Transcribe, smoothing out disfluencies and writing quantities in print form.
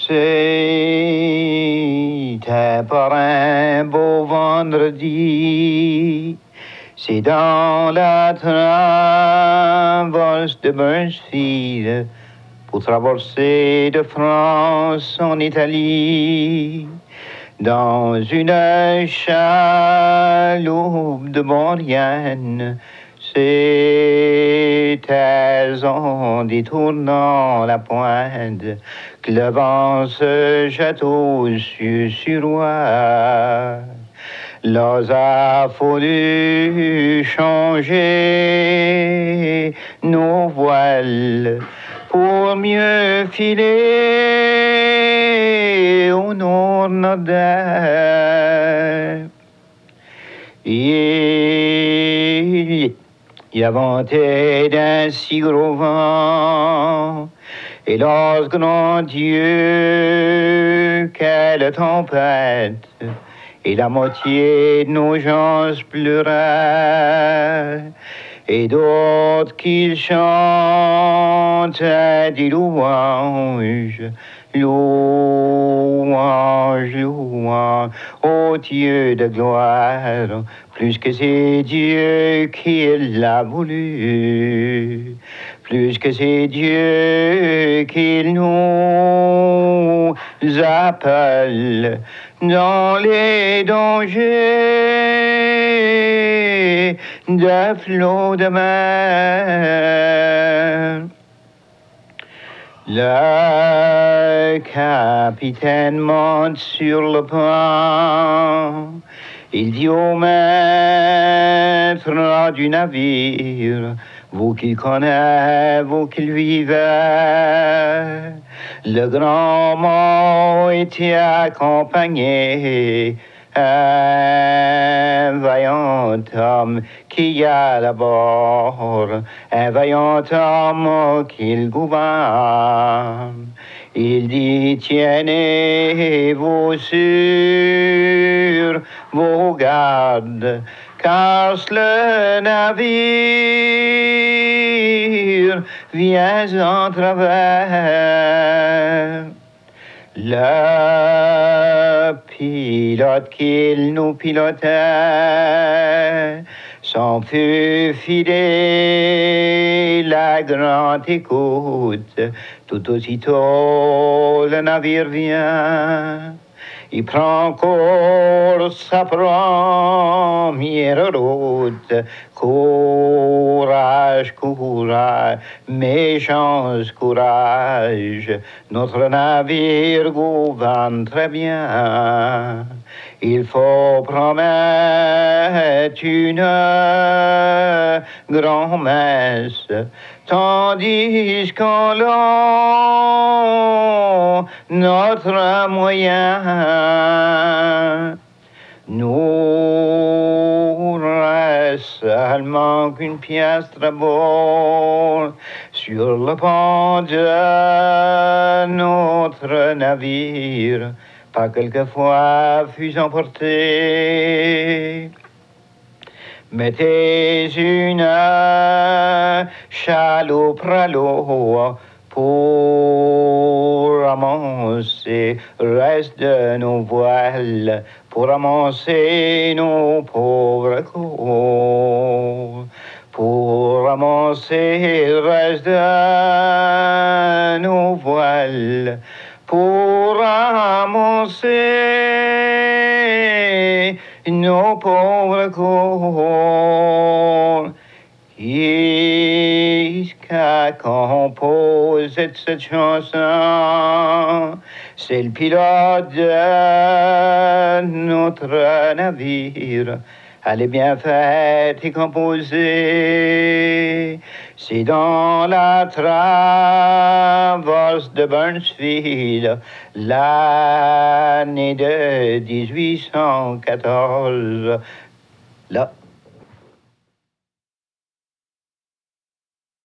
C'était par un beau vendredi, c'est dans la traverse de Burnsfield, pour traverser de France en Italie, dans une chaloupe de Maurienne. C'était en détournant la pointe que le vent se jette au-dessus sur roi. L'os a fallu changer nos voiles pour mieux filer au nord-nord-est. Il y a venté d'un si gros vent, et lorsque grand Dieu, quelle tempête, et la moitié de nos gens pleuraient, et d'autres qu'ils chantaient des louanges, louange, louange, ô Dieu de gloire, plus que c'est Dieu qui l'a voulu, plus que c'est Dieu qui nous appelle dans les dangers de flots de mer. Le capitaine monte sur le pont. Il dit au maître du navire, vous qui connaissez, vous qui le vivez, le grand mot était accompagné un vaillant homme qui y a là-bord, un vaillant homme qu'il gouverne. Il dit, tienez-vous sur vos gardes, car le navire vient en travers. Le pilote qu'il nous pilotait s'en fut filer la grande écoute. Tout aussitôt le navire vient. Il prend encore sa première route. Courage, courage, méchance, courage. Notre navire gouverne très bien. Il faut promettre une grand-messe, tandis qu'en l'eau, notre moyen nous reste seulement qu'une piastre à bord sur le pont de notre navire, pas quelquefois fut emporté. Mettez une chaloupe à l'eau pour amasser le reste de nos voiles, pour amasser nos pauvres corps, pour amasser le reste de nos voiles, pour amasser nos pauvres corps. Qui compose cette chanson? C'est le pilote de notre navire. Elle est bien faite et composée. C'est dans la traverse de Burnsfield, l'année de 1814. Là,